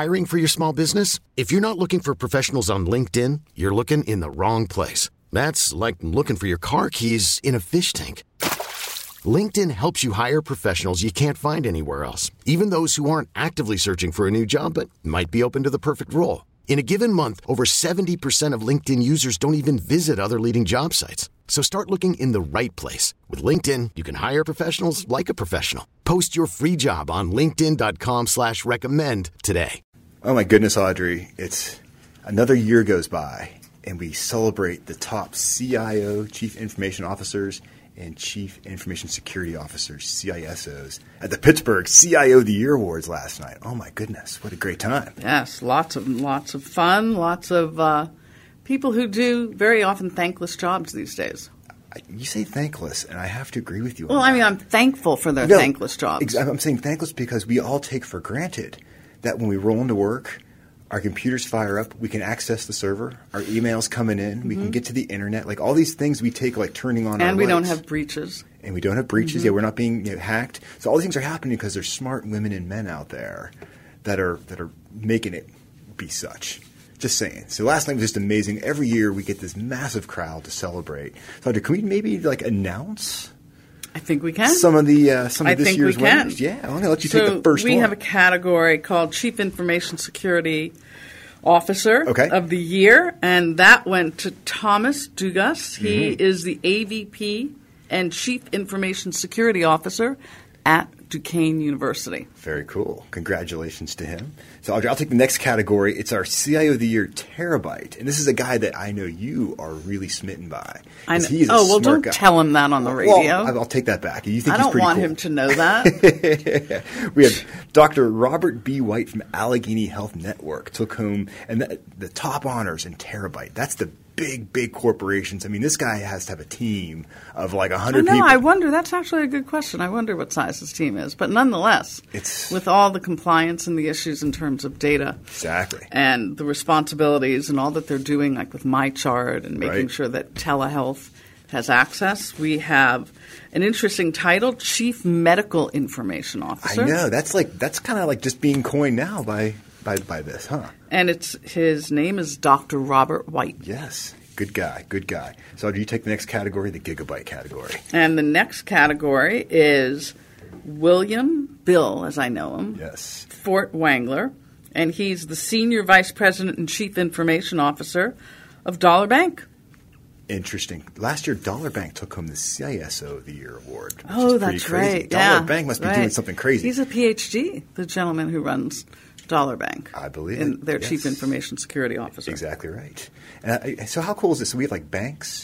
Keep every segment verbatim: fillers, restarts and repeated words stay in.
Hiring for your small business? If you're not looking for professionals on LinkedIn, you're looking in the wrong place. That's like looking for your car keys in a fish tank. LinkedIn helps you hire professionals you can't find anywhere else, even those who aren't actively searching for a new job but might be open to the perfect role. In a given month, over seventy percent of LinkedIn users don't even visit other leading job sites. So start looking in the right place. With LinkedIn, you can hire professionals like a professional. Post your free job on linkedin.com slash recommend today. Oh my goodness, Audrey. It's another year goes by and we celebrate the top C I O, Chief Information Officers, and Chief Information Security Officers, C I S Os, at the Pittsburgh C I O of the Year Awards last night. Oh my goodness, what a great time. Yes, lots of lots of fun, lots of uh, people who do very often thankless jobs these days. You say thankless, and I have to agree with you on Well, that. I mean, I'm thankful for their No, thankless jobs. ex- I'm saying thankless because we all take for granted that when we roll into work, our computers fire up, we can access the server, our emails coming in, mm-hmm. we can get to the internet, like all these things we take like turning on and our And we lights. don't have breaches. And we don't have breaches. Mm-hmm. Yeah, we're not being you know, hacked. So all these things are happening because there's smart women and men out there that are that are making it be such. Just saying. So last night was just amazing. Every year we get this massive crowd to celebrate. So can we maybe like announce I think we can. some of the uh, some of I this think year's we can. winners? Yeah, I'm going to let you so take the first we one. We have a category called Chief Information Security Officer okay. of the Year, and that went to Thomas Dugas. He mm-hmm. is the A V P and Chief Information Security Officer at Duquesne University. Very cool. Congratulations to him. So Audrey, I'll take the next category. It's our C I O of the Year, Terabyte. And this is a guy that I know you are really smitten by. I know. He's a oh, well, smart don't guy. tell him that on the radio. Well, I'll take that back. You think I he's don't pretty want cool. him to know that. We have Doctor Robert B. White from Allegheny Health Network took home and the, the top honors in Terabyte. That's the big, big corporations. I mean, this guy has to have a team of like one hundred I know. people. I wonder. That's actually a good question. I wonder what size his team is. But nonetheless, It's- with all the compliance and the issues in terms of data. Exactly. And the responsibilities and all that they're doing, like with MyChart and making Right. sure that telehealth has access, we have an interesting title, Chief Medical Information Officer. I know. That's like that's kind of like just being coined now by, by, by this, huh? And it's his name is Doctor Robert White. Yes. Good guy. Good guy. So do you take the next category, the gigabyte category? And the next category is William Bill, as I know him. Yes. Fort Wangler, and he's the Senior Vice President and Chief Information Officer of Dollar Bank. Interesting. Last year, Dollar Bank took home the C I S O of the Year award. Which Oh, is that's pretty crazy. right. Dollar yeah, Bank must be right. doing something crazy. He's a P H D, the gentleman who runs Dollar Bank. I believe in it. their Yes. Chief Information Security Officer. Exactly right. And I, so how cool is this? So we have like banks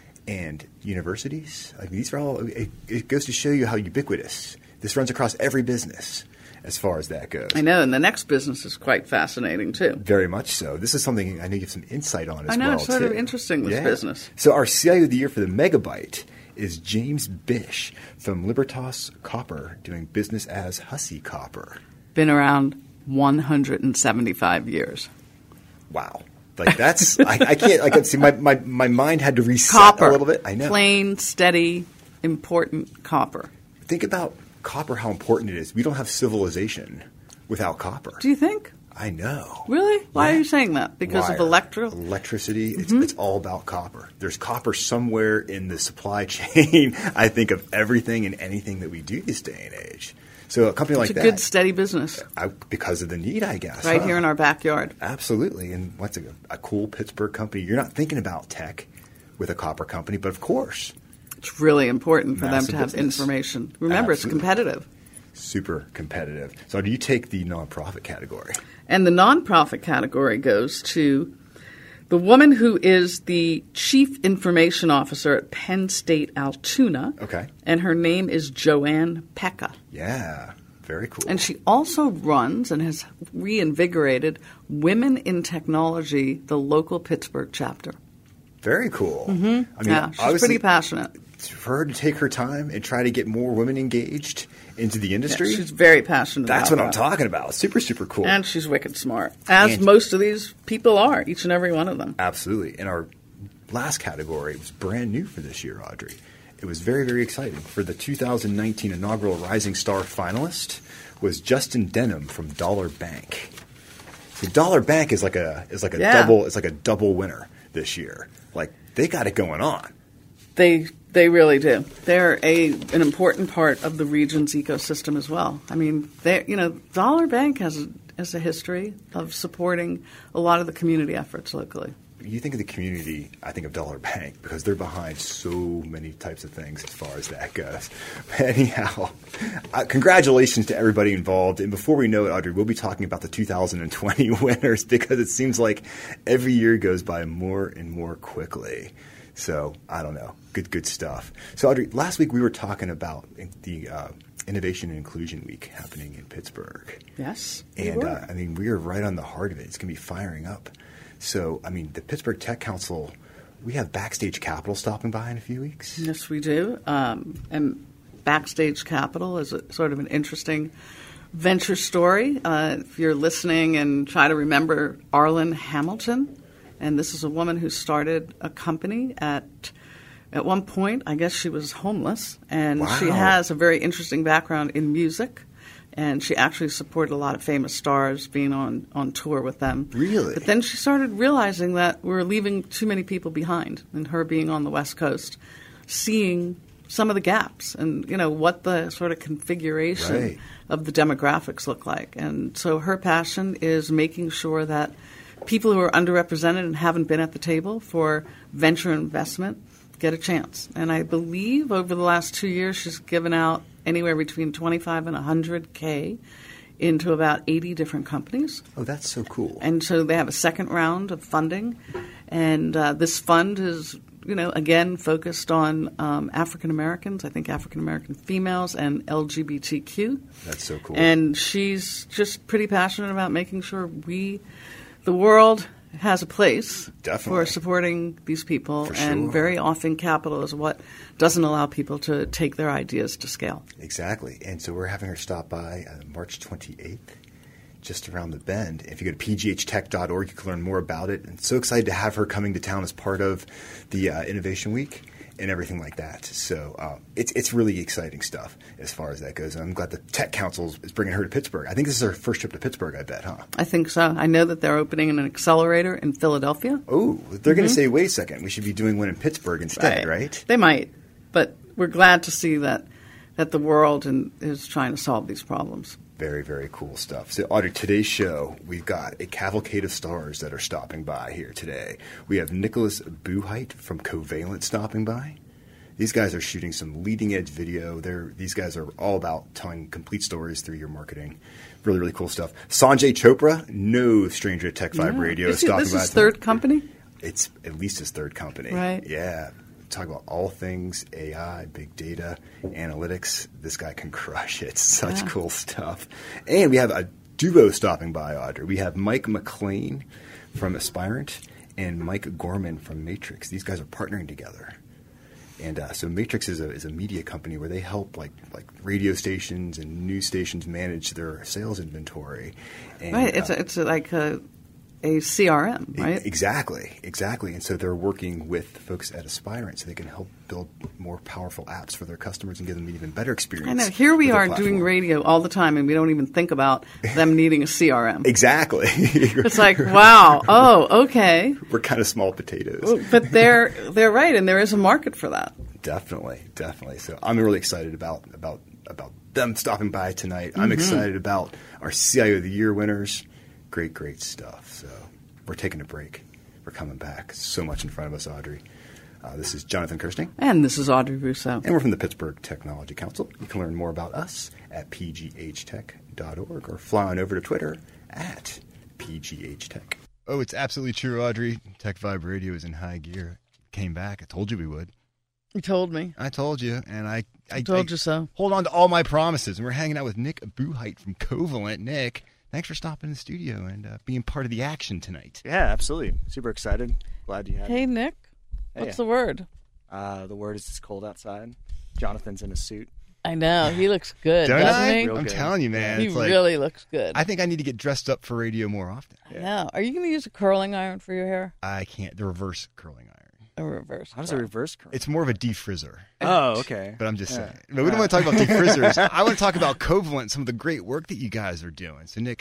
and universities. I mean, these are all. It, it goes to show you how ubiquitous this runs across every business, as far as that goes. I know, and the next business is quite fascinating too. Very much so. This is something I know you have some insight on as well. I know, it's sort too. of interesting, this Yeah. business. So our C I O of the Year for the Megabyte is James Bish from Libertas Copper, doing business as Hussey Copper. Been around one hundred seventy-five years. Wow. Like that's I, I can't I can see my, my, my mind had to reset Copper. a little bit. I know. Plain, steady, important copper. Think about copper, how important it is. We don't have civilization without copper. Do you think? I know. Really? Why Yeah. are you saying that? Because Wire, of electro? electricity. It's, Mm-hmm. it's all about copper. There's copper somewhere in the supply chain, I think, of everything and anything that we do this day and age. So a company It's like a that, good, steady business I, because of the need, I guess. right huh? here in our backyard. Absolutely. And what's a, a cool Pittsburgh company? You're not thinking about tech with a copper company, but of course, It's really important for them Massive to have business. information. Remember, Absolutely. it's competitive. super competitive. So do you take the nonprofit category? And the nonprofit category goes to the woman who is the Chief Information Officer at Penn State Altoona. Okay. And her name is Joanne Pekka. Yeah, very cool. And she also runs and has reinvigorated Women in Technology, the local Pittsburgh chapter. Very cool. Mm-hmm. I mean, Yeah, she's obviously, pretty passionate. for her to take her time and try to get more women engaged into the Yeah, industry, she's very passionate that's about what I'm that. talking about. Super, super cool. And she's wicked smart, as And- most of these people are, each and every one of them. Absolutely. And our last category was brand new for this year, Audrey. It was very, very exciting. For the two thousand nineteen inaugural Rising Star finalist was Justin Denham from Dollar Bank. So Dollar Bank is like a is like a Yeah. double it's like a double winner this year. Like they got it going on. They they really do. They're a an important part of the region's ecosystem as well. I mean, they you know, Dollar Bank has a, has a history of supporting a lot of the community efforts locally. You think of the community, I think of Dollar Bank because they're behind so many types of things as far as that goes. But anyhow, uh, congratulations to everybody involved. And before we know it, Audrey, we'll be talking about the two thousand twenty winners because it seems like every year goes by more and more quickly. So I don't know. Good, good stuff. So Audrey, last week we were talking about the uh, Innovation and Inclusion Week happening in Pittsburgh. Yes. And uh, I mean, we are right on the heart of it. It's going to be firing up. So, I mean, the Pittsburgh Tech Council, we have Backstage Capital stopping by in a few weeks. Yes, we do. Um, and Backstage Capital is a, sort of an interesting venture story. Uh, if you're listening and try to remember Arlen Hamilton, and this is a woman who started a company at at one point. I guess she was homeless, and Wow. she has a very interesting background in music. And she actually supported a lot of famous stars being on, on tour with them. Really? But then she started realizing that we were leaving too many people behind, and her being on the West Coast, seeing some of the gaps and, you know, what the sort of configuration Right. of the demographics look like. And so her passion is making sure that people who are underrepresented and haven't been at the table for venture investment get a chance. And I believe over the last two years she's given out anywhere between twenty-five and one hundred K into about eighty different companies. Oh, that's so cool. And so they have a second round of funding. And uh, this fund is, you know, again, focused on um, African Americans, I think African American females, and L G B T Q. That's so cool. And she's just pretty passionate about making sure we, the world, has a place Definitely. for supporting these people. For and sure. very often capital is what doesn't allow people to take their ideas to scale. Exactly. And so we're having her stop by uh, March twenty-eighth, just around the bend. If you go to p g h tech dot org, you can learn more about it. And so excited to have her coming to town as part of the uh, Innovation Week and everything like that. So um, it's it's really exciting stuff as far as that goes. And I'm glad the Tech Council is bringing her to Pittsburgh. I think this is her first trip to Pittsburgh, I bet, huh? I think so. I know that they're opening an accelerator in Philadelphia. Oh, they're going to say, wait a second, we should be doing one in Pittsburgh instead, right? They might, but we're glad to see that that the world in, is trying to solve these problems. Very, very cool stuff. So, Audrey, today's show, we've got a cavalcade of stars that are stopping by here today. We have Nicholas Buheit from Covalent stopping by. These guys are shooting some leading-edge video. They're, these guys are all about telling complete stories through your marketing. Really, really cool stuff. Sanjay Chopra, no stranger at Tech five Yeah. Radio, Is he- stopping this by. is his third company? It's at least his third company. Right. Yeah. Talk about all things A I, big data, analytics. This guy can crush it. Such Yeah. cool stuff. And we have a duo stopping by, Audrey. We have Mike McLean from Aspirant and Mike Gorman from Matrix. These guys are partnering together. And uh, so Matrix is a is a media company where they help like like radio stations and news stations manage their sales inventory. And, Right. It's uh, a, it's a, like a, a C R M, right? E- Exactly, exactly. And so they're working with folks at Aspirant so they can help build more powerful apps for their customers and give them an even better experience. I know. Here we with their are doing platform. radio all the time, and we don't even think about them needing a C R M. Exactly. It's like, wow, oh, okay. We're kind of small potatoes. But they're they're right, and there is a market for that. Definitely, definitely. So I'm really excited about about about them stopping by tonight. I'm Mm-hmm. excited about our C I O of the Year winners. Great, great stuff. So we're taking a break. We're coming back. So much in front of us, Audrey. Uh, this is Jonathan Kirsting, And this is Audrey Rousseau. and we're from the Pittsburgh Technology Council. You can learn more about us at p g h tech dot org or fly on over to Twitter at p g h tech. Oh, it's absolutely true, Audrey. Tech Vibe Radio is in high gear. Came back. I told you we would. You told me. I told you, and I, I I told I you so. Hold on to all my promises. And we're hanging out with Nick Buheit from Covalent. Nick, thanks for stopping in the studio and uh, being part of the action tonight. Yeah, absolutely. Super excited. Glad you had Hey, me. Nick. Hey. What's the word? Uh, the word is it's cold outside. Jonathan's in a suit. I know. He looks good, Don't doesn't I? he? Real I'm good. telling you, man. He it's like, really looks good. I think I need to get dressed up for radio more often. I know. Are you going to use a curling iron for your hair? I can't. The reverse curling iron. A reverse. How does curl. a reverse curl? It's more of a defrizzer. Oh, okay. But I'm just Yeah. saying. But we don't want to talk about defrizzers. I want to talk about Covalent, some of the great work that you guys are doing. So, Nick,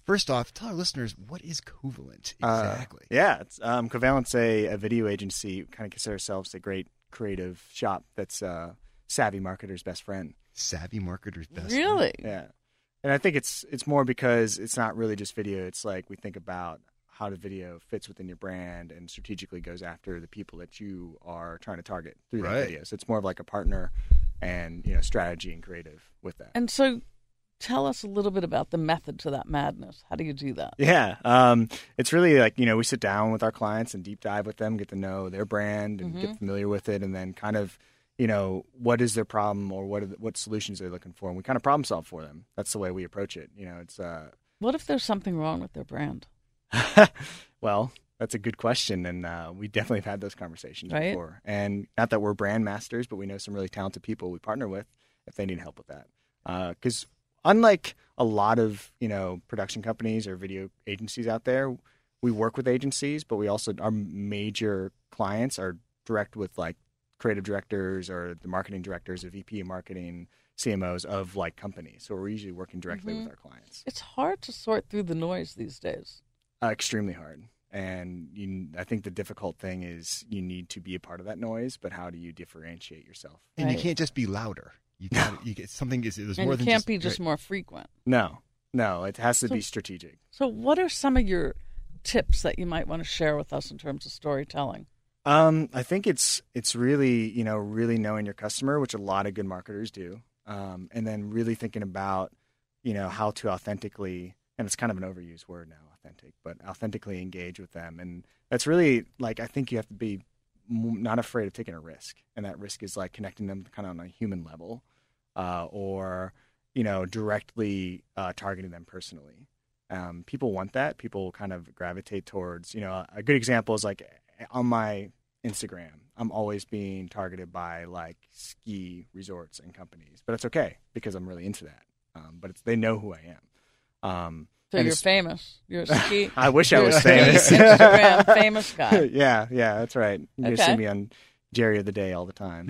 First off, tell our listeners, what is Covalent exactly? Uh, yeah, it's, um, Covalent's a, a video agency. Kind of consider ourselves a great creative shop that's uh, savvy marketer's best friend. Savvy marketer's best Really? friend. Yeah. And I think it's it's more because it's not really just video. It's like we think about how the video fits within your brand and strategically goes after the people that you are trying to target through Right. that video. So it's more of like a partner and, you know, strategy and creative with that. And so tell us a little bit about the method to that madness. How do you do that? Yeah. Um, it's really like, you know, we sit down with our clients and deep dive with them, get to know their brand and Mm-hmm. get familiar with it, and then kind of, you know, what is their problem or what are the, what solutions they're looking for, and we kind of problem solve for them. That's the way we approach it. You know, it's uh, What if there's something wrong with their brand? well, that's a good question, and uh, we definitely have had those conversations Right. before. And not that we're brand masters, but we know some really talented people we partner with if they need help with that. Because unlike a lot of, you know, production companies or video agencies out there, we work with agencies, but we also, our major clients are direct with like creative directors or the marketing directors, or V P of marketing, C M Os of like companies. So we're usually working directly Mhm. with our clients. It's hard to sort through the noise these days. Uh, extremely hard. And you, I think the difficult thing is you need to be a part of that noise, but how do you differentiate yourself? And you Right. can't just be louder. You got you get something is it was And more it than can't just, be just right. more frequent. No, no, it has to So- be strategic. So what are some of your tips that you might want to share with us in terms of storytelling? Um, I think it's it's really, you know, really knowing your customer, which a lot of good marketers do, um, and then really thinking about, you know, how to authentically, and it's kind of an overused word now, authentic, but authentically engage with them. And that's really like, I think you have to be m- not afraid of taking a risk, and that risk is like connecting them kind of on a human level, uh, or you know, directly uh, targeting them personally. Um, people want that. People kind of gravitate towards, you know, a good example is like on my Instagram, I'm always being targeted by like ski resorts and companies, but it's okay because I'm really into that. Um, but it's, they know who I am. Um, So and you're it's- famous. You're a ski. I wish I you're was a ski famous. Instagram famous guy. yeah, yeah, that's right. You Okay. see me on Jerry of the Day all the time.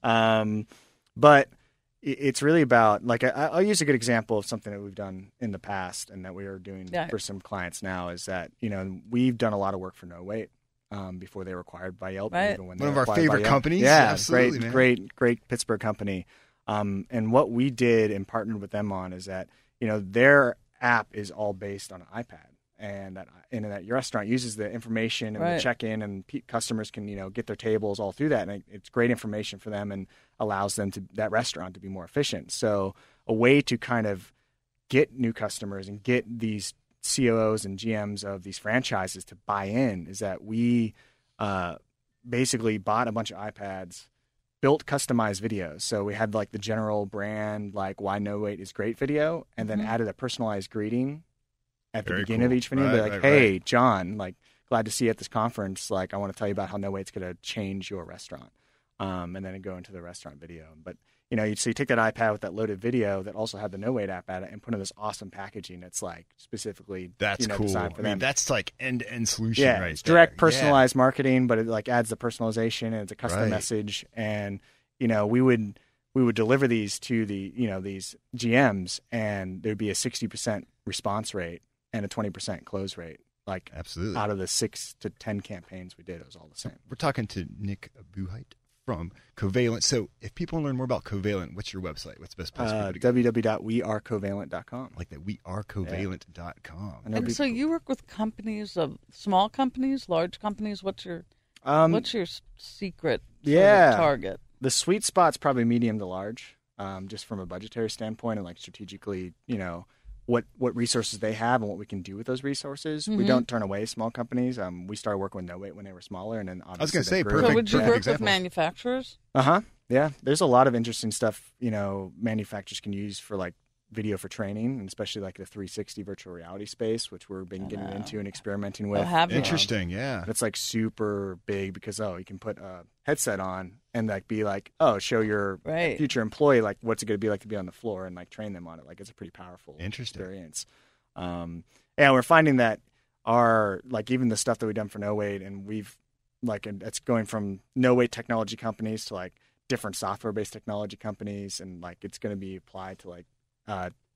Um, but it- it's really about, like, I, I'll use a good example of something that we've done in the past and that we are doing Yeah. for some clients now is that, you know, we've done a lot of work for No Wait um, before they were acquired by Yelp. Right. Even when One they of were our acquired by favorite Yelp. companies. Yeah, Absolutely, great, man. great, great Pittsburgh company. Um, and what we did and partnered with them on is that, you know, their app is all based on an iPad. And that, and that your restaurant uses the information and Right. the check-in, and pe- customers can, you know, get their tables all through that, and it, it's great information for them and allows them to that restaurant to be more efficient. So a way to kind of get new customers and get these C O Os and G Ms of these franchises to buy in is that we uh, basically bought a bunch of iPads, built customized videos. So we had like the general brand, like why No Wait is great video, and then Mhm. added a personalized greeting at the Very beginning of cool. each video. Right, Be like, right, hey, right. John, like glad to see you at this conference. Like I want to tell you about how No Wait's going to change your restaurant. Um, and then go into the restaurant video. But you know, you so you take that iPad with that loaded video that also had the No Wait app at it and put in this awesome packaging that's like specifically That's you know, cool. designed for I mean, them. that's like end to end solution yeah, right it's there. direct Yeah. personalized marketing, but it like adds the personalization and it's a custom Right. message. And you know, we would we would deliver these to the you know these G Ms, and there'd be a sixty percent response rate and a twenty percent close rate. Like Absolutely. out of the six to ten campaigns we did, it was all the same. We're talking to Nick Buheit from Covalent. So if people want to learn more about Covalent, what's your website? What's the best place for Uh, people to go? w w w dot we are covalent dot com. Like that, we are covalent dot com. I know And people- so you work with companies of small companies, large companies. What's your Um, what's your s- secret sort yeah. of target? the sweet spot's probably medium to large, um, just from a budgetary standpoint and like strategically, you know, what what resources they have and what we can do with those resources. We Mhm. don't turn away small companies. Um, we started working with No Wait when they were smaller, and then was obviously gonna say, So Perfect- would you perfect work example. with manufacturers? Uh huh. Yeah, there's a lot of interesting stuff. You know, manufacturers can use for like video for training, and especially like the three sixty virtual reality space, which we've been getting know. into and experimenting with. Oh, have you? Interesting, yeah. It's like super big because oh, you can put a headset on and like be like, oh, show your Right. future employee like what's it going to be like to be on the floor and like train them on it. Like it's a pretty powerful Interesting. experience. Um, yeah, we're finding that our like even the stuff that we've done for No Wait, and we've like and it's going from No Wait technology companies to like different software based technology companies, and like it's going to be applied to like uh,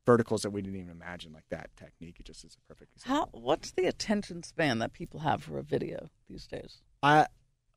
verticals that we didn't even imagine, like that technique. It just is a perfect example. How? What's the attention span that people have for a video these days? I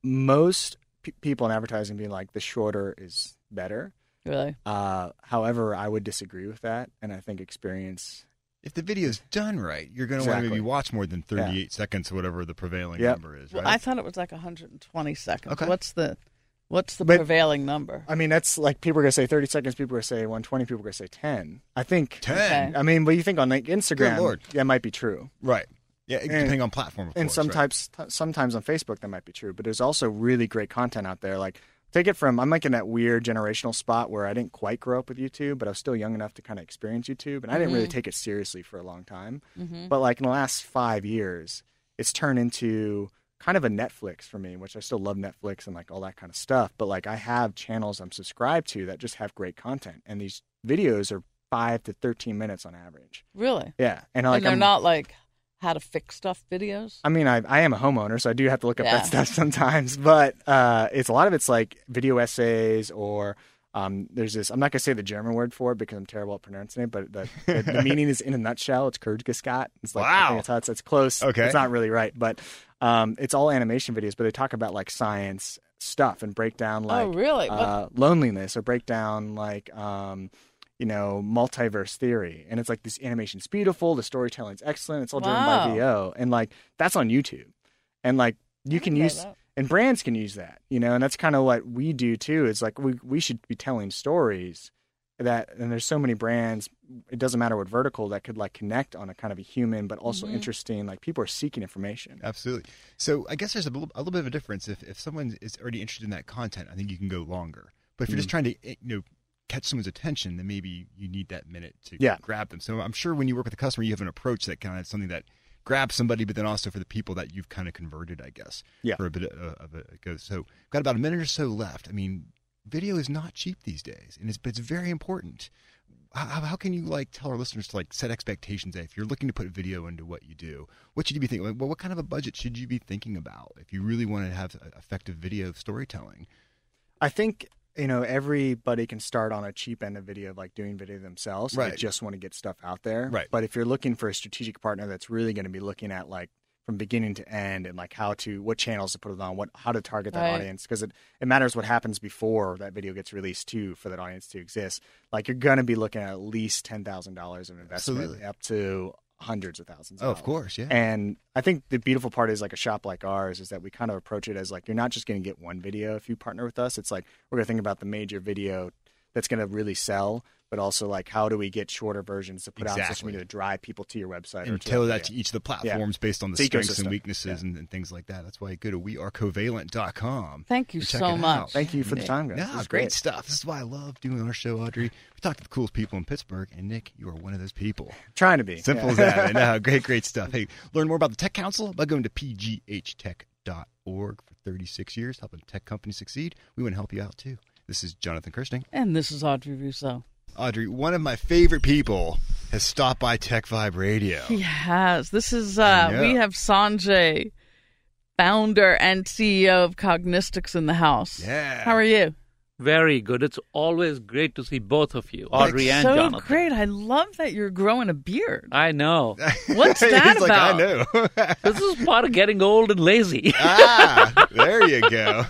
most pe- people in advertising being like the shorter is better. Really? Uh, however, I would disagree with that, and I think experience. If the video's done right, you're going to want to Exactly. maybe watch more than thirty-eight Yeah. seconds, or whatever the prevailing Yep. number is, Well, right? I thought it was like one hundred twenty seconds. Okay. What's the What's the But- prevailing number? I mean, that's like people are gonna say thirty seconds. People are gonna say one twenty. People are gonna say ten. I think ten. Okay. I mean, but you think on like Instagram, Good Lord. that might be true. Right. Yeah, depending on platform, of And course, right. sometimes, sometimes on Facebook that might be true. But there's also really great content out there. Like, take it from I'm like in that weird generational spot where I didn't quite grow up with YouTube, but I was still young enough to kind of experience YouTube, and I didn't really take it seriously for a long time. Mm-hmm. But like in the last five years, it's turned into kind of a Netflix for me, which I still love Netflix and like all that kind of stuff. But like I have channels I'm subscribed to that just have great content, and these videos are five to thirteen minutes on average. Really? Yeah, and like and they're I'm, not like how to fix stuff videos? I mean, I I am a homeowner, so I do have to look up Yeah. that stuff sometimes. But uh, it's a lot of it's like video essays or. Um, there's this. I'm not gonna say the German word for it because I'm terrible at pronouncing it. But the, the, the meaning is in a nutshell. It's Kurzgesagt. It's like I Wow. think it's how it's, it's close. Okay. It's not really right, but um, it's all animation videos. But they talk about like science stuff and break down like oh, really? What- uh, loneliness or break down like um, you know multiverse theory. And it's like this animation's beautiful. The storytelling's excellent. It's all driven Wow. by V O, and like that's on YouTube. And like you I can didn't know use. that. And brands can use that, you know, and that's kind of what we do too. It's like we we should be telling stories that, and there's so many brands. It doesn't matter what vertical that could like connect on a kind of a human, but also Mhm. interesting. Like people are seeking information. Absolutely. So I guess there's a little, a little bit of a difference. If if someone is already interested in that content, I think you can go longer. But if you're just Mm. trying to, you know, catch someone's attention, then maybe you need that minute to Yeah. grab them. So I'm sure when you work with a customer, you have an approach that kind of something that grabs somebody, but then also for the people that you've kind of converted, I guess, Yeah. for a bit of, of a go. So got about a minute or so left. I mean, video is not cheap these days, and it's but it's very important. How, how can you like tell our listeners to like set expectations that if you're looking to put video into what you do, what should you be thinking? Well, what kind of a budget should you be thinking about if you really want to have effective video storytelling? I think, you know, everybody can start on a cheap end of video, like doing video themselves. Right. They just want to get stuff out there. Right. But if you're looking for a strategic partner that's really going to be looking at like from beginning to end and like how to, what channels to put it on, what, how to target that Right. audience, because it, it matters what happens before that video gets released too for that audience to exist. Like you're going to be looking at at least ten thousand dollars of investment Absolutely. up to hundreds of thousands. Of Oh, of dollars. course, yeah. And I think the beautiful part is like a shop like ours is that we kind of approach it as like you're not just going to get one video if you partner with us. It's like we're going to think about the major video that's going to really sell, but also like how do we get shorter versions to put out on social Exactly. media to drive people to your website or And to tailor that that to video. each of the platforms based on the It's strengths and ecosystem. weaknesses Yeah. and, and things like that. That's why you go to we are covalent dot com. Thank you and check so it much. out. Thank you for the Nick. time, guys. Yeah, This is great great. stuff. This is why I love doing our show, Audrey. We talk to the coolest people in Pittsburgh, and Nick, you are one of those people. Trying to be Simple yeah. as that. I know. Great, great stuff. Hey, learn more about the Tech Council by going to p g h tech dot org. For thirty-six years, helping tech companies succeed. We want to help you out, too. This is Jonathan Kirsting. And this is Audrey Rousseau. Audrey, one of my favorite people has stopped by Tech Vibe Radio. He has. This is, I uh, know. we have Sanjay, founder and C E O of Cognistics in the house. Yeah. How are you? Very good. It's always great to see both of you, Audrey and so Jonathan. great. I love that you're growing a beard. I know. What's that He's about? like, I know. This is part of getting old and lazy. ah, there you go.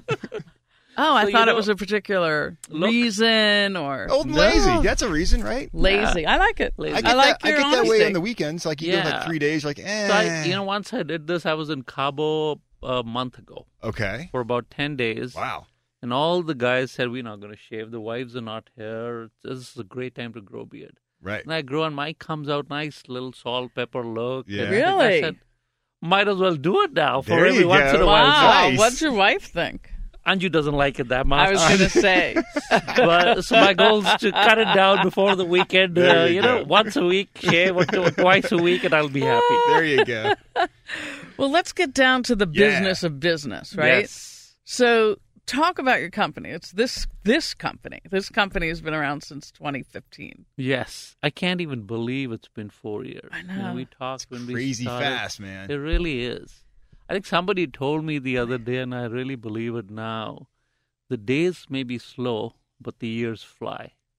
Oh, I So, you thought it know- was a particular Look. reason or Old and No. lazy. That's a reason, right? lazy. I like it. Lazy. I get, like that, I your get that way honesty. on the weekends. Like you go like Yeah. three days, like, eh. So I, you know, once I did this, I was in Cabo a month ago Okay. for about ten days. Wow. And all the guys said, we're not going to shave. The wives are not here. This is a great time to grow beard. Right. And I grow, and mine comes out nice, little salt, pepper look. Yeah. everything. I Really? said, might as well do it now for There every you once go. in a while. Wow. Nice. What's your wife think? Anju doesn't like it that much. I was going to say. but so my goal is to cut it down before the weekend. There Uh, you you know, go. once a week, shave or two- twice a week, and I'll be happy. There you go. Well, let's get down to the Yeah. business of business, right? Yes. So talk about your company. It's this this company. This company has been around since twenty fifteen. Yes. I can't even believe it's been four years. I You know, know. we talked when we Crazy started. fast, man. It really is. I think somebody told me the other day, and I really believe it now. The days may be slow, but the years fly.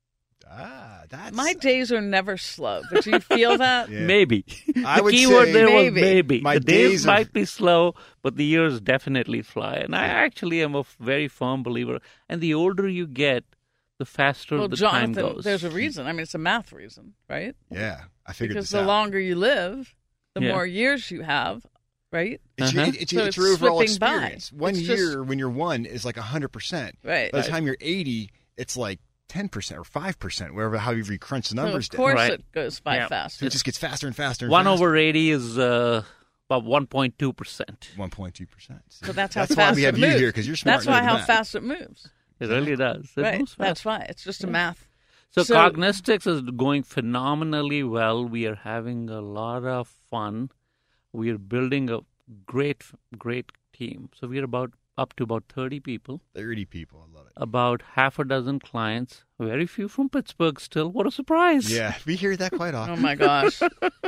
Ah, that's My days are never slow, but do you feel that? Yeah. Maybe. I the would keyword say there was maybe. maybe. My the days, days of- might be slow, but the years definitely fly. And I actually am a f- very firm believer. And the older you get, the faster Well, the Jonathan, time goes. there's a reason. I mean, it's a math reason, right? Yeah, I figured Because this the out. longer you live, the Yeah. more years you have, right? It's, your, Uh-huh. it's, So it's it's your overall slipping by. experience. One It's year just- when you're one is like one hundred percent. Right. By the Right. time you're eighty, it's like ten percent or five percent, wherever, however you crunch the So numbers of down. course Right. it goes by Yeah. faster. So it just gets faster and faster and one faster. over eighty is uh, about one point two percent. one point two percent. So that's how That's fast why we have it you moves. here, because you're smart. That's why and know how the math. fast it moves. It really does. It right. moves fast. That's why. It's just a math. So, So- Cognistics is going phenomenally well. We are having a lot of fun. We are building a great, great team. So we are about up to about thirty people, thirty people. I love it. about half a dozen clients, very few from Pittsburgh still. What a surprise. Yeah, we hear that quite Oh often. my gosh.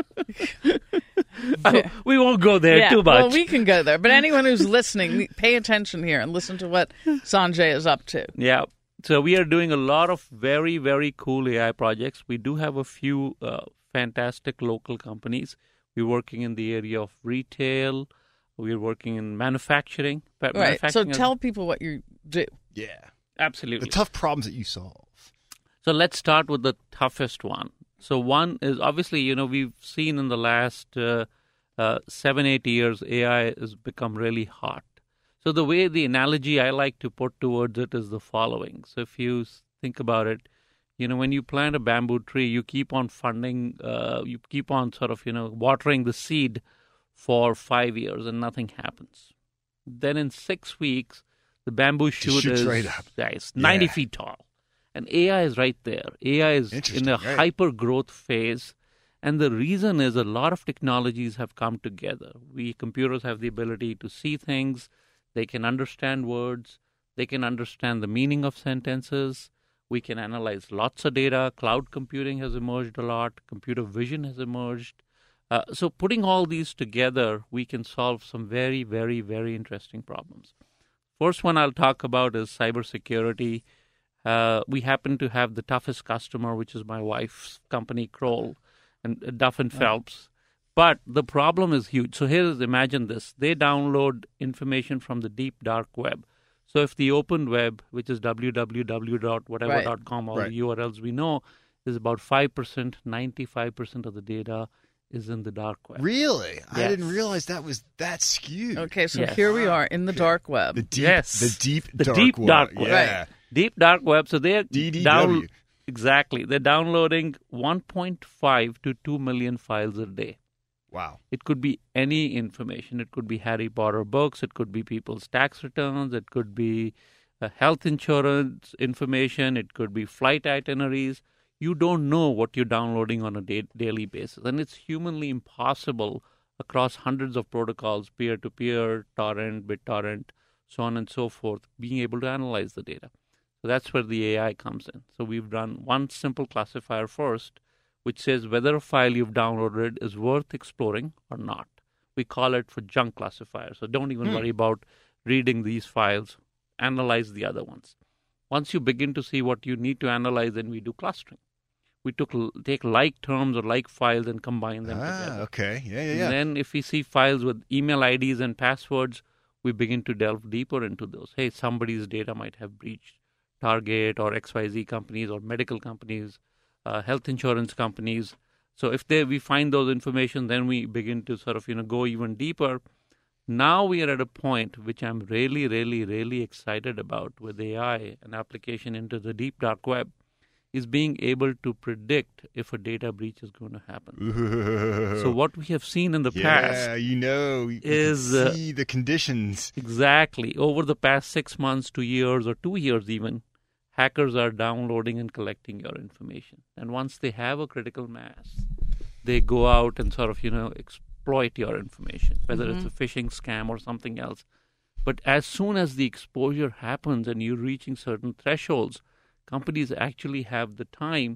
We won't go there yeah, too much. Well, we can go there. But anyone who's listening, pay attention here and listen to what Sanjay is up to. Yeah. So we are doing a lot of very, very cool A I projects. We do have a few uh, fantastic local companies. We're working in the area of retail. We're working in manufacturing. Pa- Right. So manufacturing is- tell people what you do. Yeah. Absolutely. The tough problems that you solve. So let's start with the toughest one. So one is obviously, you know, we've seen in the last uh, uh, seven, eight years, A I has become really hot. So the way the analogy I like to put towards it is the following. So if you s- think about it, you know, when you plant a bamboo tree, you keep on funding, uh, you keep on sort of, you know, watering the seed for five years and nothing happens. Then in six weeks, the bamboo shoot shoots is right up. yeah, it's ninety Yeah. feet tall. And A I is right there. A I is in Interesting, a right. hyper growth phase. And the reason is a lot of technologies have come together. We computers have the ability to see things. They can understand words. They can understand the meaning of sentences. We can analyze lots of data. Cloud computing has emerged a lot. Computer vision has emerged. Uh, so putting all these together, we can solve some very, very, very interesting problems. First one I'll talk about is cybersecurity. Uh, we happen to have the toughest customer, which is my wife's company, Kroll, and uh, Duff and Phelps. But the problem is huge. So here's, imagine this. They download information from the deep dark web. So if the open web, which is w w w dot whatever Right. dot com, all Right. the U R Ls we know, is about five percent, ninety-five percent of the data is in the dark web. Really? I Yes. didn't realize that was that skewed. Okay, so Yes. here we are in the dark web. The deep, Yes. the deep, The dark deep web. dark web. Yeah. Deep dark web. So they're D D down W. exactly. They're downloading one point five to two million files a day. Wow. It could be any information. It could be Harry Potter books. It could be people's tax returns. It could be uh, health insurance information. It could be flight itineraries. You don't know what you're downloading on a da- daily basis. And it's humanly impossible across hundreds of protocols, peer-to-peer, torrent, BitTorrent, so on and so forth, being able to analyze the data. So that's where the A I comes in. So we've done one simple classifier first, which says whether a file you've downloaded is worth exploring or not. We call it for junk classifier. So don't even worry about reading these files. Analyze the other ones. Once you begin to see what you need to analyze, then we do clustering. We took take like terms or like files and combine them Ah, together. okay. Yeah, yeah, And yeah. then if we see files with email I Ds and passwords, we begin to delve deeper into those. Hey, somebody's data might have breached Target or X Y Z companies or medical companies, uh, health insurance companies. So if they, we find those information, then we begin to sort of, you know, go even deeper. Now we are at a point which I'm really, really, really excited about with A I and application into the deep dark web is being able to predict if a data breach is going to happen. So what we have seen in the yeah, past you know, you is, can uh, see the conditions. exactly over the past six months to years or two years even, hackers are downloading and collecting your information. And once they have a critical mass, they go out and sort of, you know, exploit your information, whether Mm-hmm. it's a phishing scam or something else. But as soon as the exposure happens and you're reaching certain thresholds, companies actually have the time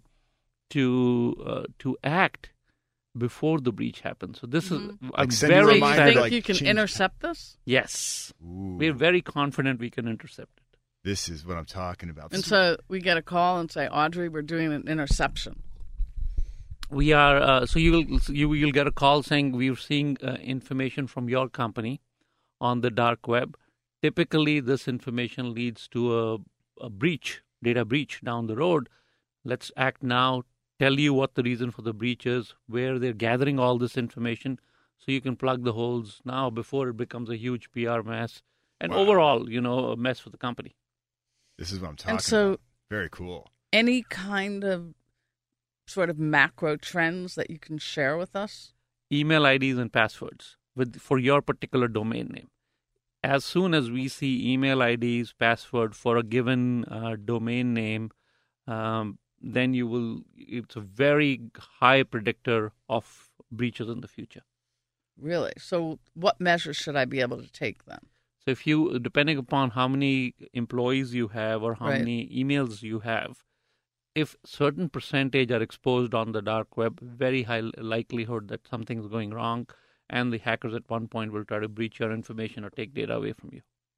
to uh, to act before the breach happens. So this is I'm Like send you a So very you reminder, excited. think like, you can change- intercept this? Yes, Ooh. we're very confident we can intercept it. This is what I'm talking about. This And so we get a call and say, Audrey, we're doing an interception. We are uh, so you will you you'll get a call saying we're seeing uh, information from your company on the dark web. Typically, this information leads to a, a breach, data breach down the road. Let's act now. Tell you what the reason for the breach is, where they're gathering all this information, so you can plug the holes now before it becomes a huge P R mess and Wow. overall, you know, a mess for the company. This is what I'm talking And so- about. Very cool. Any kind of sort of macro trends that you can share with us? Email I Ds and passwords with for your particular domain name. As soon as we see email I Ds, password for a given uh, domain name, um, then you will. It's a very high predictor of breaches in the future. Really? So what measures should I be able to take then? So if you, depending upon how many employees you have or how Right. many emails you have, if certain percentage are exposed on the dark web, very high likelihood that something's going wrong, and the hackers at one point will try to breach your information or take data away from you.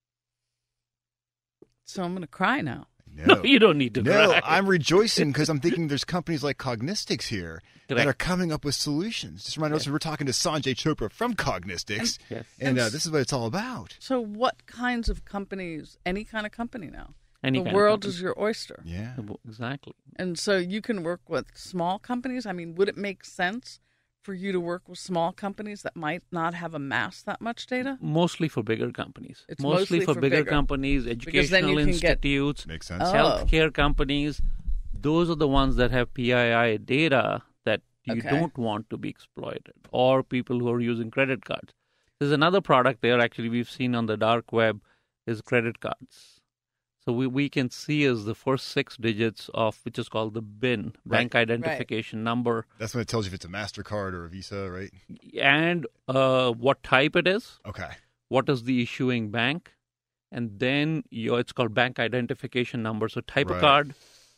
So I'm going to cry now. No, No, you don't need to No, cry. I'm rejoicing because I'm thinking there's companies like Cognistics here that Correct. are coming up with solutions. Just remind us, we're talking to Sanjay Chopra from Cognistics, Yes. and uh, this is what it's all about. So what kinds of companies, any kind of company now? Any the kind of world company. is your oyster. Yeah. Exactly. And so you can work with small companies. I mean, would it make sense for you to work with small companies that might not have amassed that much data? Mostly for bigger companies. It's mostly, mostly for, for bigger, bigger. companies, Because then educational you can get- institutes, Makes sense. Oh. healthcare companies. Those are the ones that have P I I data that you Okay. don't want to be exploited, or people who are using credit cards. There's another product there actually we've seen on the dark web is credit cards. So we, we can see as the first six digits of, which is called the B I N, bank identification number, That's when it tells you if it's a MasterCard or a Visa, right? and uh, what type it is, Okay. what is the issuing bank, and then your, it's called bank identification number. So type Right. of card,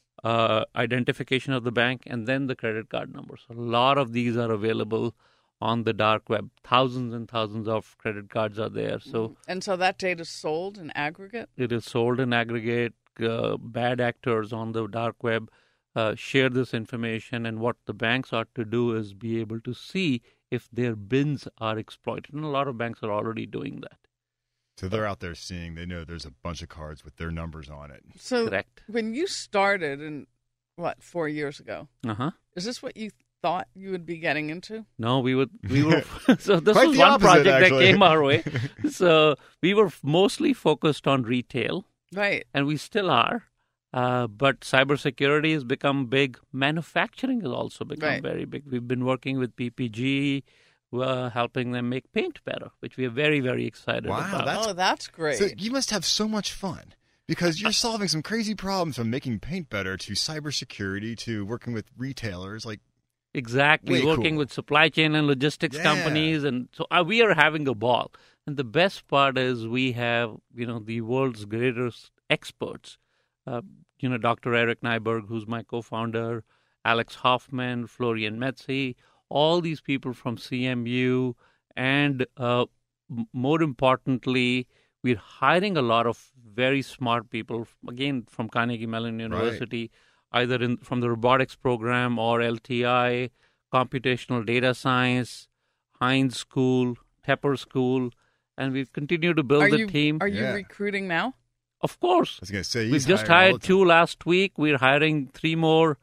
uh, identification of the bank, and then the credit card number. So a lot of these are available on the dark web. Thousands and thousands of credit cards are there. So And so that data is sold in aggregate? it is sold in aggregate. Uh, bad actors on the dark web uh, share this information, and what the banks ought to do is be able to see if their B I Ns are exploited. And a lot of banks are already doing that. So they're out there seeing, they know there's a bunch of cards with their numbers on it. So Correct. when you started in, what, four years ago, Uh-huh. is this what you thought you would be getting into? No, we would we were so this Quite was the one opposite, project actually. that came our way. So we were mostly focused on retail, Right. and we still are. Uh, but cybersecurity has become big. Manufacturing has also become Right. very big. We've been working with P P G, uh, helping them make paint better, which we are very, very excited Wow, about. That's- oh, that's great. So you must have so much fun because you're solving some crazy problems from making paint better to cybersecurity to working with retailers. Like, Exactly, Way working cool. with supply chain and logistics Yeah. companies, and so uh, we are having a ball. And the best part is we have, you know, the world's greatest experts. Uh, you know, Doctor Eric Nyberg, who's my co-founder, Alex Hoffman, Florian Metzi, all these people from C M U, and uh, m- more importantly, we're hiring a lot of very smart people, again, from Carnegie Mellon University, either in from the robotics program or L T I, computational data science, Heinz School, Tepper School, and we've continued to build are the you, team. Are you Yeah. recruiting now? Of course. I was going to say, We've he's just hiring all hired the two time. last week. We're hiring three more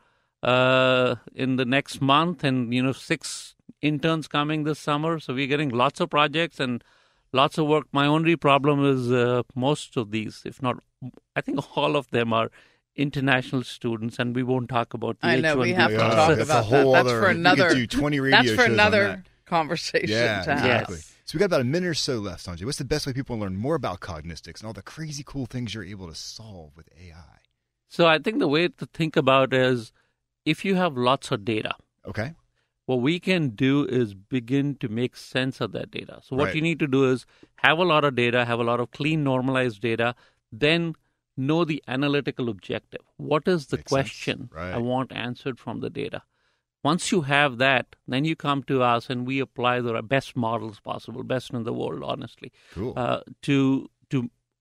uh, in the next month, and you know, six interns coming this summer. So we're getting lots of projects and lots of work. My only problem is uh, most of these, if not, I think all of them are international students, and we won't talk about the I know, H one we B have to Yeah, talk that's about a whole that. That's other, for we could another. do twenty radio That's for shows on another that. conversation. Yeah, to have. exactly. Yes. So we got about a minute or so left, Sanjay. What's the best way people can learn more about Cognistics and all the crazy cool things you're able to solve with A I? So I think the way to think about it is, if you have lots of data, Okay. what we can do is begin to make sense of that data. So what Right. you need to do is have a lot of data, have a lot of clean, normalized data, then know the analytical objective. What is the Makes sense. question Right. I want answered from the data? Once you have that, then you come to us and we apply the best models possible, best in the world, honestly, Cool. uh, to to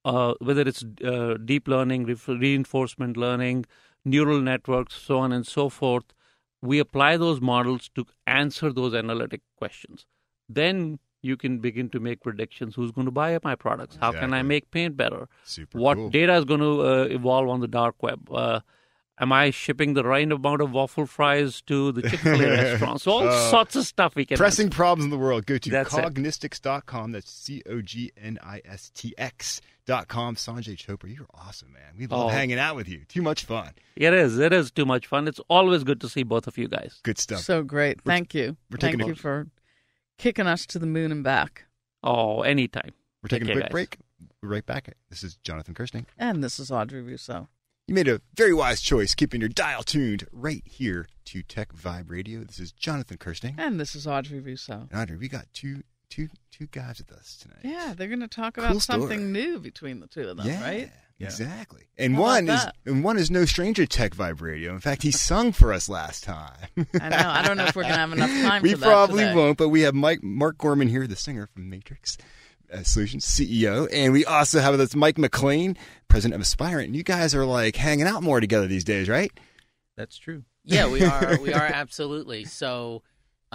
uh, whether it's uh, deep learning, re- reinforcement learning, neural networks, so on and so forth. We apply those models to answer those analytic questions. Then you can begin to make predictions. Who's going to buy my products? How Exactly. can I make paint better? Super What cool. data is going to uh, evolve on the dark web? Uh, am I shipping the right amount of waffle fries to the Chick-fil-A restaurants? All Uh, sorts of stuff we can Pressing answer. problems in the world. Go to That's it. cognistics dot com. That's C O G N I S T X dot com. Sanjay Chopra, you're awesome, man. We love Oh. hanging out with you. Too much fun. It is. It is too much fun. It's always good to see both of you guys. Good stuff. So great. Thank you. we're Thank taking a- you for kicking us to the moon and back. Oh, anytime. We're Take taking a care, quick guys. break. We're right back. This is Jonathan Kirsting. And this is Audrey Russo. You made a very wise choice, keeping your dial tuned right here to Tech Vibe Radio. This is Jonathan Kirsting. And this is Audrey Russo. And Audrey, we got two, two, two guys with us tonight. Yeah, they're going to talk Cool about story. something new between the two of them, yeah, right? Yeah. exactly. And How one about is that? and one is no stranger to Tech Vibe Radio. In fact, he sung for us last time. I know. I don't know if we're going to have enough time we for that probably today. won't, but we have Mike Mark Gorman here, the singer from Matrix uh, Solutions, C E O, and we also have with us Mike McLean, president of Aspirant. And you guys are like hanging out more together these days, right? That's true. Yeah, we are. We are absolutely. So,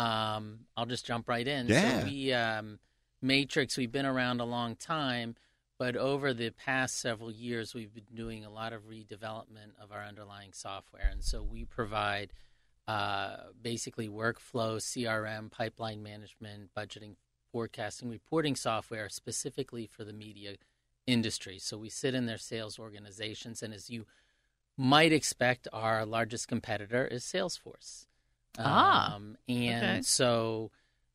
um, I'll just jump right in. Yeah. So we, um, Matrix, we've been around a long time, but over the past several years, we've been doing a lot of redevelopment of our underlying software, and so we provide uh, basically workflow, C R M, pipeline management, budgeting, forecasting, reporting software specifically for the media industry. So we sit in their sales organizations, and as you might expect, our largest competitor is Salesforce. Ah, Um, and okay. so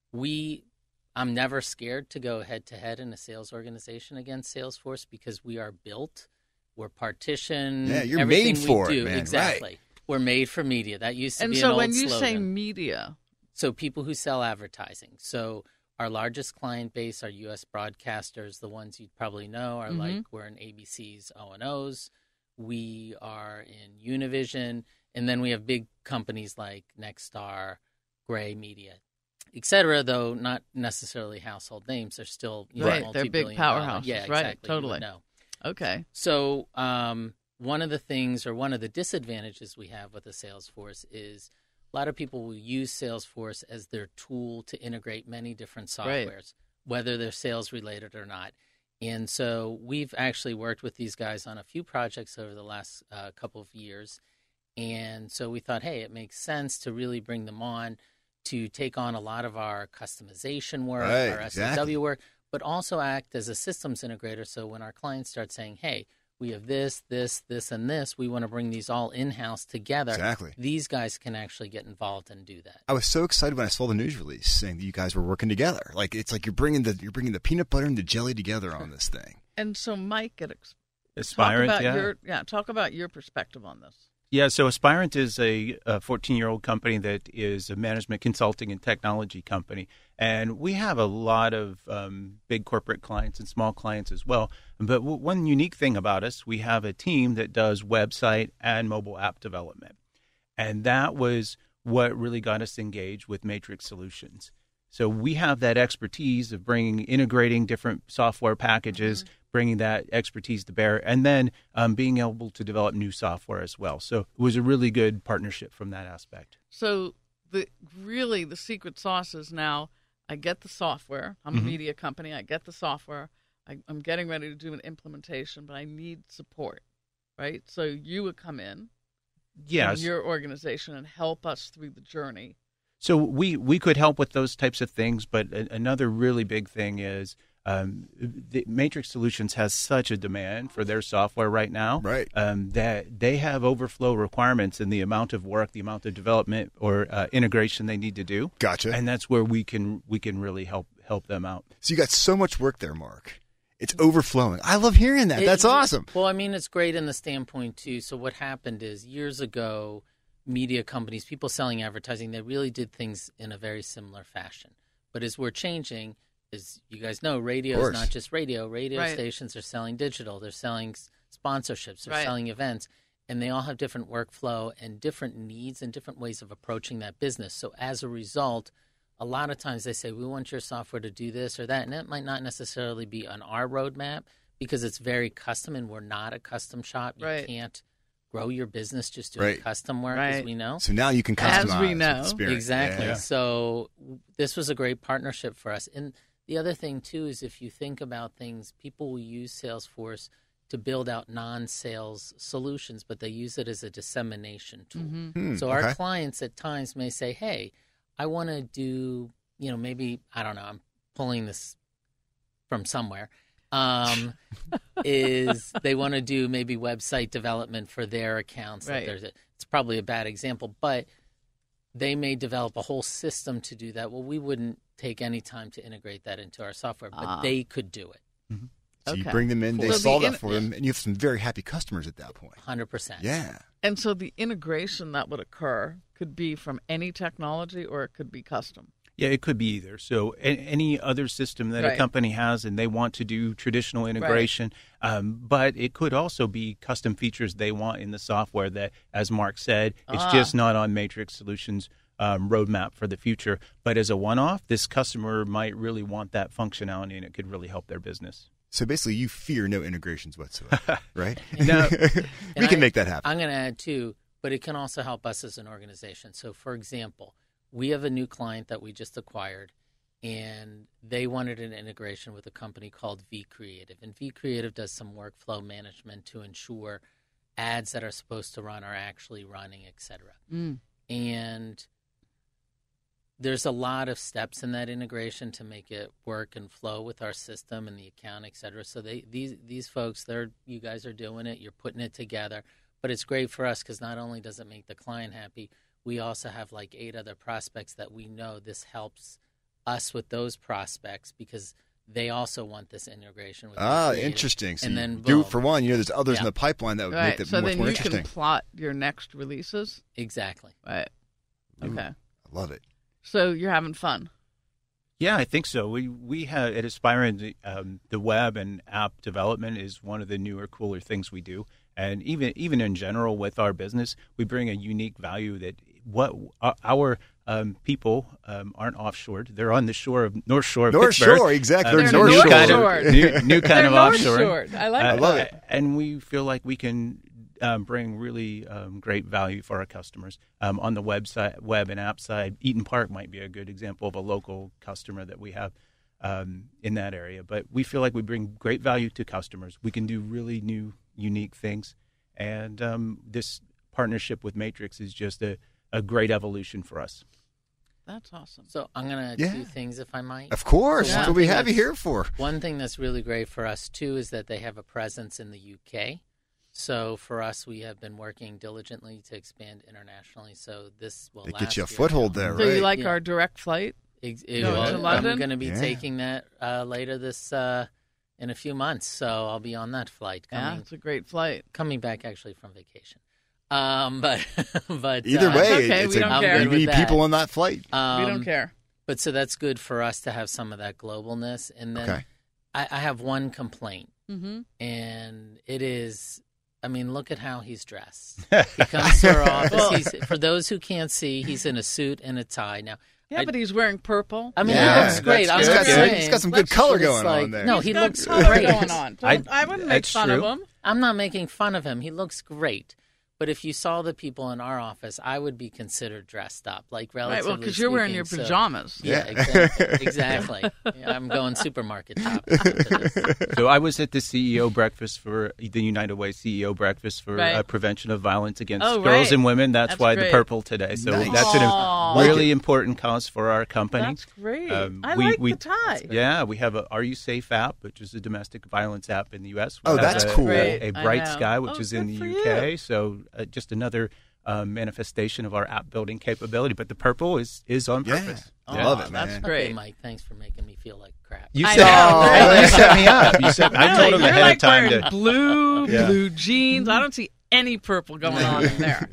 we, I'm never scared to go head to head in a sales organization against Salesforce because we are built, we're partitioned. Yeah, you're everything made we for it, do, man, Exactly. right. We're made for media. That used to And be so an old when you slogan. say media, So people who sell advertising. So our largest client base are U S broadcasters. The ones you'd probably know are Mhm. like we're in A B C's O and O's. We are in Univision. And then we have big companies like Nexstar, Gray Media, et cetera, though not necessarily household names. They're still you know, Right, they're big multi-billion dollar- powerhouses. Yeah, Right, exactly. You would totally. know. okay. So um, one of the things or one of the disadvantages we have with the Salesforce is a lot of people will use Salesforce as their tool to integrate many different Right. softwares, whether they're sales related or not. And so we've actually worked with these guys on a few projects over the last uh, couple of years. And so we thought, hey, it makes sense to really bring them on to take on a lot of our customization work, Right, our S exactly. O W work, but also act as a systems integrator. So when our clients start saying, hey, we have this, this, this, and this, we want to bring these all in-house together. Exactly. These guys can actually get involved and do that. I was so excited when I saw the news release saying that you guys were working together. Like it's like you're bringing the you're bringing the peanut butter and the jelly together on this thing. And so, Mike, get ex- Aspirant, talk about yeah. your yeah, talk about your perspective on this. Yeah, so Aspirant is a fourteen-year-old company that is a management consulting and technology company. And we have a lot of um, big corporate clients and small clients as well. But w- one unique thing about us, we have a team that does website and mobile app development. And that was what really got us engaged with Matrix Solutions. So we have that expertise of bringing, integrating different software packages, bringing that expertise to bear, and then um, being able to develop new software as well. So it was a really good partnership from that aspect. So the really the secret sauce is now I get the software. I'm Mhm. a media company. I get the software. I, I'm getting ready to do an implementation, but I need support, right? So you would come in, Yes. in your organization, and help us through the journey. So we, we could help with those types of things, but a, another really big thing is um, the Matrix Solutions has such a demand for their software right now, Right. um, that they have overflow requirements in the amount of work, the amount of development or uh, integration they need to do. Gotcha. And that's where we can we can really help help them out. So you got so much work there, Mark. It's overflowing. I love hearing that. It- That's awesome. Well, I mean, it's great in the standpoint, too. So what happened is years ago, media companies, people selling advertising, they really did things in a very similar fashion. But as we're changing, as you guys know, radio course. is not just radio. Radio Right. stations are selling digital. They're selling s- sponsorships. They're Right. selling events. And they all have different workflow and different needs and different ways of approaching that business. So as a result, a lot of times they say, we want your software to do this or that. And it might not necessarily be on our roadmap because it's very custom, and we're not a custom shop. You Right. can't grow your business just doing Right. custom work, as Right. we know. So now you can customize. As we with know. Spirit. Exactly. Yeah. So w- this was a great partnership for us. And the other thing, too, is if you think about things, people will use Salesforce to build out non-sales solutions, but they use it as a dissemination tool. Hmm, So our okay. clients at times may say, hey, I want to do, you know, maybe, I don't know, I'm pulling this from somewhere, um, is they want to do maybe website development for their accounts. That Right. there's a, it's probably a bad example, but they may develop a whole system to do that. Well, we wouldn't take any time to integrate that into our software, but Ah. they could do it. So you Okay. bring them in, they So the solve in- that for them, and you have some very happy customers at that point. one hundred percent. Yeah. And so the integration that would occur could be from any technology, or it could be custom. Yeah, it could be either. So a- any other system that Right. a company has and they want to do traditional integration, um, but it could also be custom features they want in the software that, as Mark said, it's Ah. just not on Matrix Solutions' um, roadmap for the future. But as a one-off, this customer might really want that functionality, and it could really help their business. So basically, you fear no integrations whatsoever, right? No. we And can I- make that happen. I'm going to add too, but it can also help us as an organization. So, for example, we have a new client that we just acquired, and they wanted an integration with a company called V Creative. And V Creative does some workflow management to ensure ads that are supposed to run are actually running, et cetera. Mm. And there's a lot of steps in that integration to make it work and flow with our system and the account, et cetera. So they these these folks, they're you guys are doing it. You're putting it together, but it's great for us because not only does it make the client happy, we also have like eight other prospects that we know this helps us with those prospects because they also want this integration with Ah, Creative. interesting. So and you then do boom. it for one. You know, there's others in Yeah. the pipeline that would Right. make it So much then more you interesting. can plot your next releases. Exactly. Right. Okay. I love it. So you're having fun. Yeah, I think so. We we have at Aspirant, the, um, the web and app development is one of the newer, cooler things we do. And even even in general with our business, we bring a unique value that what uh, our um, people um, aren't offshored; they're on the shore of North Shore of North Pittsburgh. Shore, exactly. Uh, They're so North new Shore. kind Shored. of new, new kind They're of North offshore. Shored. I like I that. love it. And we feel like we can um, bring really um, great value for our customers um, on the website, web and app side. Eaton Park might be a good example of a local customer that we have um, in that area. But we feel like we bring great value to customers. We can do really new, unique things, and um, this partnership with Matrix is just a, a great evolution for us. That's awesome. So I'm going to Yeah. two things, if I might. Of course. So That's one what we thing have you that's- here for. One thing that's really great for us, too, is that they have a presence in the U K. So for us, we have been working diligently to expand internationally. So this will It last gets you a year. foothold there, So right? you like Yeah. our direct flight? Ex- Going well, to I'm London? going to be Yeah. taking that uh, later this uh, in a few months. So I'll be on that flight Yeah, coming it's a great flight. coming back actually from vacation. Um, but but Either uh, way, It's okay, it's we a, don't care. you I'm good need with people that. on that flight. Um, we don't care. But so that's good for us to have some of that globalness. And then Okay. I, I have one complaint, Mm-hmm. and it is, I mean, look at how he's dressed. He comes to our office. Well- He's, for those who can't see, he's in a suit and a tie. Now, Yeah, I- but he's wearing purple. I mean, Yeah, he looks great. that's I'm good. not He's got- saying, he's got some good let's- color it's going on like- there. No, He's he got looks color great. going on. Don't, I, I- wouldn't make that's fun true. of him. I'm not making fun of him. He looks great. But if you saw the people in our office, I would be considered dressed up, like Right, relatively well, because you're wearing your speaking, so- pajamas. Yeah, Yeah. exactly. exactly. Yeah, I'm going supermarket shopping after this. So I was at the C E O breakfast for the United Way C E O breakfast for Right. uh, prevention of violence against Oh, girls right. and women. That's, That's why great. the purple today. So Nice. that's an, Aw. a really Like it. important cause for our company. That's great. Um, I we- like we- the tie. Yeah, we have a Are You Safe app, which is a domestic violence app in the U S. We Oh, have that's a, cool. A, Great. a I Bright know. Sky, which Oh, is in good the for U K. you. So uh, just another um, manifestation of our app building capability. But the purple is is on Yeah. purpose. I Yeah. love it, That's man. great. Okay, Mike, thanks for making me feel like crap. You I set, know. oh, you set me up. You set, I told him You're ahead like of time wearing to. blue, Yeah. blue jeans. I don't see any purple going on in there.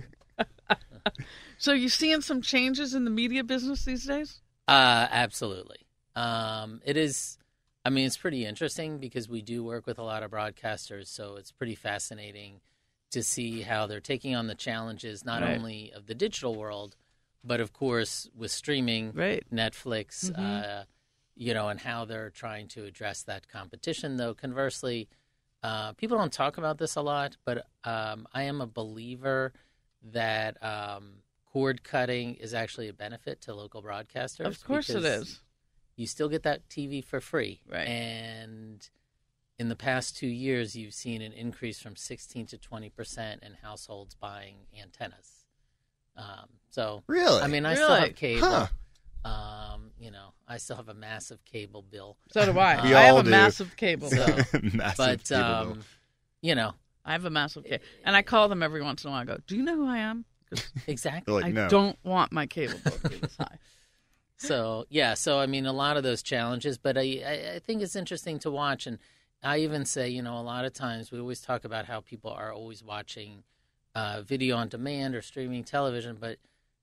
So you seeing some changes in the media business these days? Uh, absolutely. Um, it is, I mean, it's pretty interesting because we do work with a lot of broadcasters, so it's pretty fascinating to see how they're taking on the challenges, not Right. only of the digital world, but of course with streaming, Right. Netflix, Mhm. uh, you know, and how they're trying to address that competition. Though conversely, uh, people don't talk about this a lot, but um, I am a believer that um, cord cutting is actually a benefit to local broadcasters. Of course it is. You still get that T V for free. Right. And in the past two years, you've seen an increase from sixteen to twenty percent in households buying antennas. Um, so, Really? I mean, I Really? still have cable. Huh. Um, you know, I still have a massive cable bill. So do I. We I have all a do. massive cable bill. Massive But, cable bill. um, you know, I have a massive cable. And I call them every once in a while. I go, do you know who I am? 'Cause exactly. They're like, I no. don't want my cable bill to be this high. So, yeah, so I mean, a lot of those challenges, but I, I, I think it's interesting to watch. And I even say, you know, a lot of times we always talk about how people are always watching uh, video on demand or streaming television, but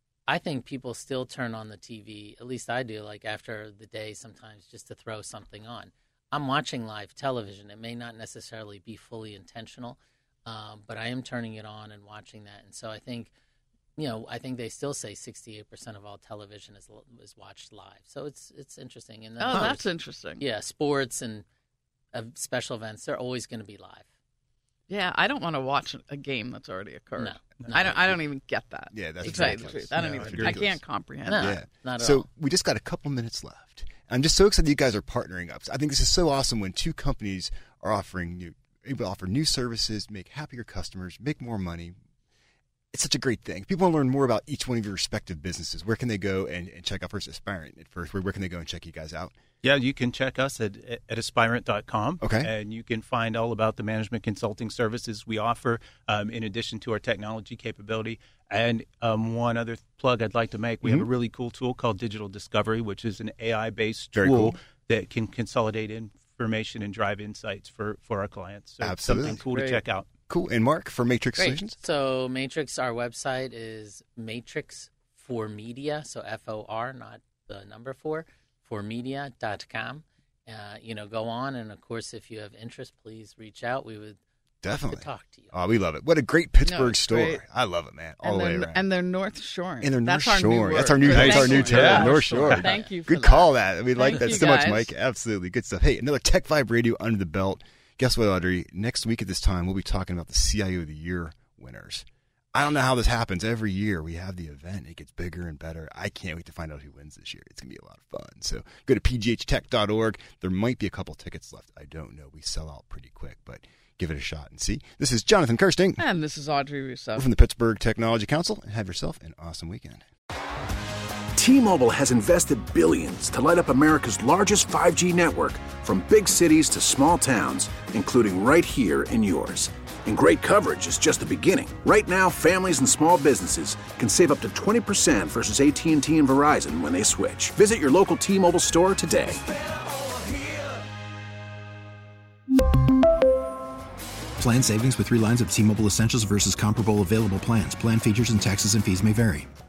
I think people still turn on the T V, at least I do, like after the day sometimes just to throw something on. I'm watching live television. It may not necessarily be fully intentional, um, but I am turning it on and watching that. And so I think, you know, I think they still say sixty-eight percent of all television is is watched live. So it's it's interesting. And then Oh, of that's course, interesting. yeah, sports and uh, special events, they're always going to be live. Yeah, I don't want to watch a game that's already occurred. No, no. I don't. I don't even get that. Yeah, that's to tell you the ridiculous. truth. I don't No, it's even. I ridiculous. can't comprehend. No. that. Yeah. Not at so all. we just got a couple minutes left. I'm just so excited you guys are partnering up. I think this is so awesome when two companies are offering new, able to offer new services, make happier customers, make more money. It's such a great thing. People want to learn more about each one of your respective businesses. Where can they go and, and check out first Aspirant at first? Where, where can they go and check you guys out? Yeah, you can check us at, at aspirant dot com. Okay. And you can find all about the management consulting services we offer um, in addition to our technology capability. And um, one other plug I'd like to make, we Mm-hmm. have a really cool tool called Digital Discovery, which is an A I-based Very tool cool. that can consolidate information and drive insights for, for our clients. So it's Absolutely. something cool Great. to check out. Cool. And Mark, for Matrix Great. Solutions? So Matrix, our website is Matrix for Media, so F O R, not the number four, for media dot com. Uh, you know, go on, and of course, if you have interest, please reach out. We would Definitely. love to talk to you. Oh, we love it. What a great Pittsburgh it's store. great. I love it, man. All And the way they're, around. and they're North Shoring. And they're that's North our new Shore. word. That's our new, Thank that's our new you. term, Yeah. North Shore. Thank you for Good that. call that. We like Thank that you, so much, guys. Mike. Absolutely. Good stuff. Hey, another Tech Vibe Radio under the belt. Guess what, Audrey? Next week at this time, we'll be talking about the C I O of the Year winners. I don't know how this happens. Every year we have the event. It gets bigger and better. I can't wait to find out who wins this year. It's going to be a lot of fun. So go to p g h tech dot org. There might be a couple tickets left. I don't know. We sell out pretty quick, but give it a shot and see. This is Jonathan Kirsting. And this is Audrey Rousseau. We're from the Pittsburgh Technology Council. And have yourself an awesome weekend. T-Mobile has invested billions to light up America's largest five G network, from big cities to small towns, including right here in yours. And great coverage is just the beginning. Right now, families and small businesses can save up to twenty percent versus A T and T and Verizon when they switch. Visit your local T-Mobile store today. Plan savings with three lines of T-Mobile Essentials versus comparable available plans. Plan features and taxes and fees may vary.